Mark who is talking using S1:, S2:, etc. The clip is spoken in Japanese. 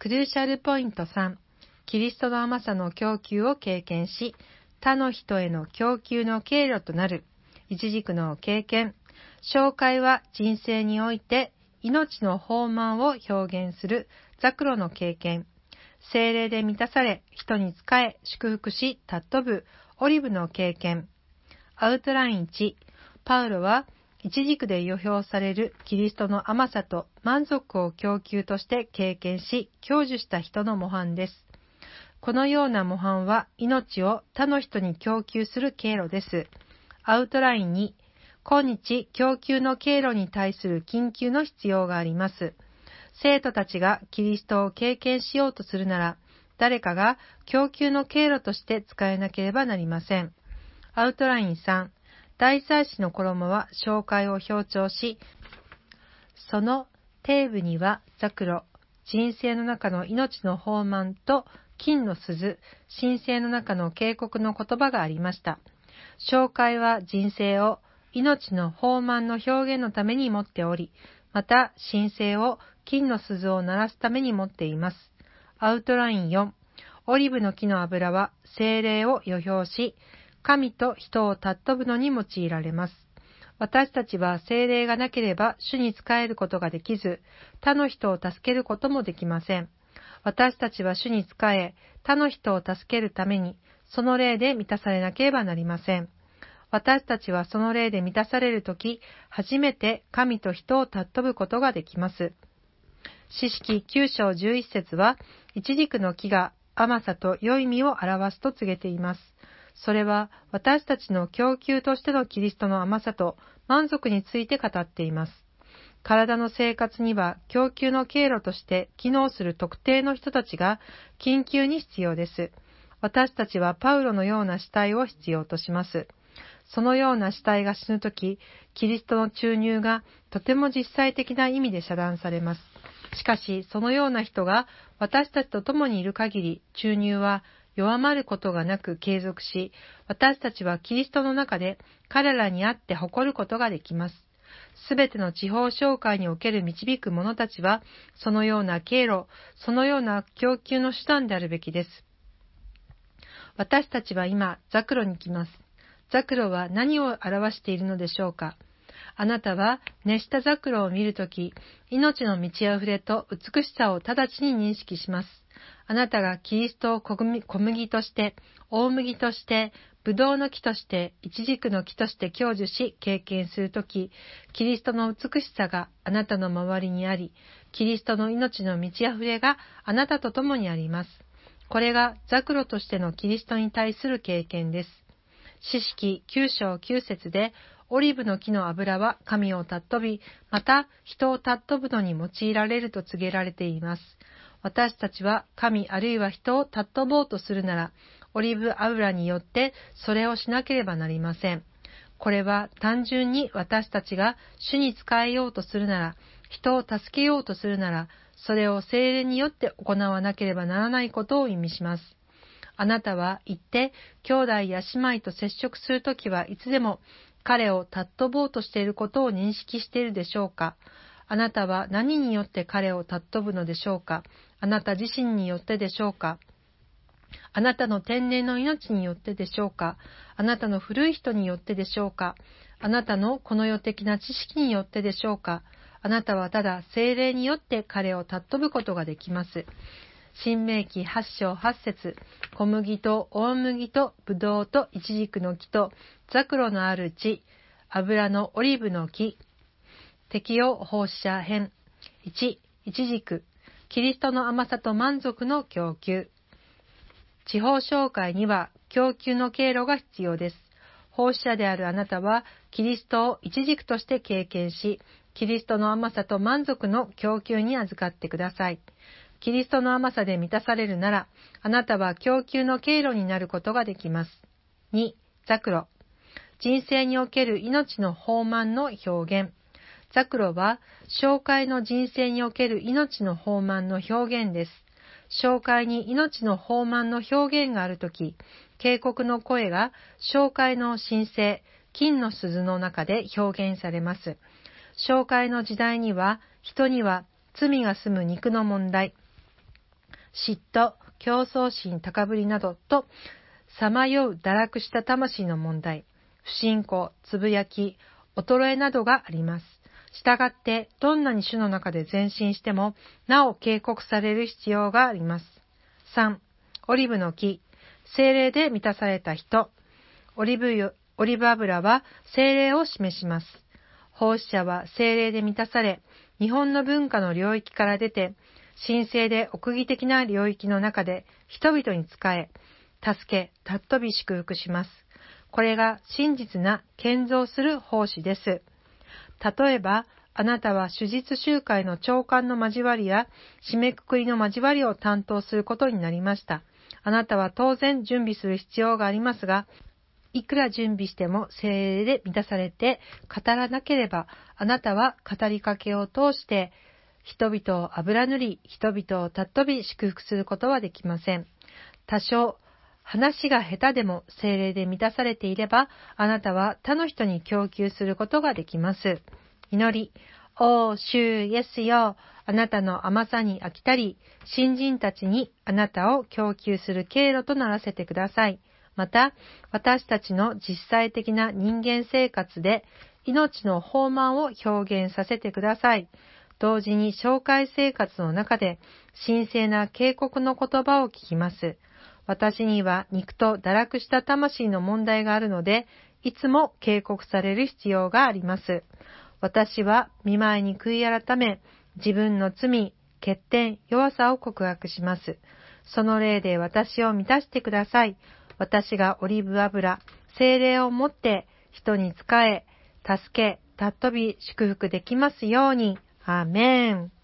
S1: クルーシャルポイント3、キリストの甘さの供給を経験し、他の人への供給の経路となる、一軸の経験。紹介は人生において命の豊満を表現するザクロの経験。聖霊で満たされ、人に仕え、祝福し、尊ぶオリブの経験。アウトライン1、パウロは一軸で予表されるキリストの甘さと満足を供給として経験し、享受した人の模範です。このような模範は命を他の人に供給する経路です。アウトライン2、今日供給の経路に対する緊急の必要があります。生徒たちがキリストを経験しようとするなら、誰かが供給の経路として使えなければなりません。アウトライン3、大祭司の衣は紹介を強調し、その底部にはザクロ、人生の中の命の豊満と金の鈴、神聖の中の警告の言葉がありました。紹介は人生を命の豊満の表現のために持っており、また神聖を金の鈴を鳴らすために持っています。アウトライン4、オリブの木の油は聖霊を予表し、神と人を尊ぶのに用いられます。私たちは聖霊がなければ主に仕えることができず、他の人を助けることもできません。私たちは主に仕え、他の人を助けるために、その霊で満たされなければなりません。私たちはその霊で満たされるとき、初めて神と人を尊ぶことができます。詩式9章11節は、一軸の木が甘さと良い実を表すと告げています。それは私たちの供給としてのキリストの甘さと満足について語っています。体の生活には供給の経路として機能する特定の人たちが緊急に必要です。私たちはパウロのような死体を必要とします。そのような死体が死ぬとき、キリストの注入がとても実際的な意味で遮断されます。しかし、そのような人が私たちと共にいる限り、注入は弱まることがなく継続し、私たちはキリストの中で彼らにあって誇ることができます。すべての地方商会における導く者たちは、そのような経路、そのような供給の手段であるべきです。私たちは今、ザクロに来ます。ザクロは何を表しているのでしょうか。あなたは熱したザクロを見るとき、命の満ち溢れと美しさを直ちに認識します。あなたがキリストを小麦として、大麦として、ブドウの木として、イチジクの木として享受し、経験するとき、キリストの美しさがあなたの周りにあり、キリストの命の満ち溢れがあなたと共にあります。これがザクロとしてのキリストに対する経験です。詩式9章9節で、オリブの木の油は神を尊び、また人を尊ぶのに用いられると告げられています。私たちは神あるいは人を尊ぼうとするなら、オリーブ油によってそれをしなければなりません。これは単純に私たちが主に仕えようとするなら、人を助けようとするなら、それを聖霊によって行わなければならないことを意味します。あなたは言って、兄弟や姉妹と接触するときはいつでも彼を尊ぼうとしていることを認識しているでしょうか。あなたは何によって彼を尊ぶのでしょうか。あなた自身によってでしょうか。あなたの天然の命によってでしょうか。あなたの古い人によってでしょうか。あなたのこの世的な知識によってでしょうか。あなたはただ聖霊によって彼を尊ぶことができます。新明記8章8節、小麦と大麦とブドウとイチジクの木とザクロのある地、油のオリーブの木、適用放射編。1、イチジク、キリストの甘さと満足の供給。地方商会には供給の経路が必要です。奉仕者であるあなたはキリストをイチジクとして経験し、キリストの甘さと満足の供給に預かってください。キリストの甘さで満たされるなら、あなたは供給の経路になることができます。2、ザクロ。人生における命の豊満の表現。ザクロは、紹介の人生における命の豊満の表現です。紹介に命の豊満の表現があるとき、警告の声が紹介の神聖、金の鈴の中で表現されます。紹介の時代には、人には罪が住む肉の問題、 嫉妬、競争心、高ぶりなどと、さまよう堕落した魂の問題、不信仰、つぶやき、衰えなどがあります。したがって、どんなに主の中で前進しても、なお警告される必要があります。3、オリブの木、聖霊で満たされた人。オリブ油は聖霊を示します。奉仕者は聖霊で満たされ、日本の文化の領域から出て、神聖で奥義的な領域の中で人々に仕え、助け、尊び祝福します。これが真実な建造する奉仕です。例えば、あなたは手術集会の長官の交わりや締めくくりの交わりを担当することになりました。あなたは当然準備する必要がありますが、いくら準備しても聖霊で満たされて語らなければ、あなたは語りかけを通して人々を油塗り、人々を尊び祝福することはできません。多少話が下手でも聖霊で満たされていれば、あなたは他の人に供給することができます。祈り、お主イエスよ、あなたの甘さに飽きたり、新人たちにあなたを供給する経路とならせてください。また、私たちの実際的な人間生活で命の豊満を表現させてください。同時に紹介生活の中で神聖な警告の言葉を聞きます。私には肉と堕落した魂の問題があるので、いつも警告される必要があります。私は御前に悔い改め、自分の罪、欠点、弱さを告白します。その霊で私を満たしてください。私がオリーブ油、聖霊をもって人に仕え、助け、尊び祝福できますように。アーメン。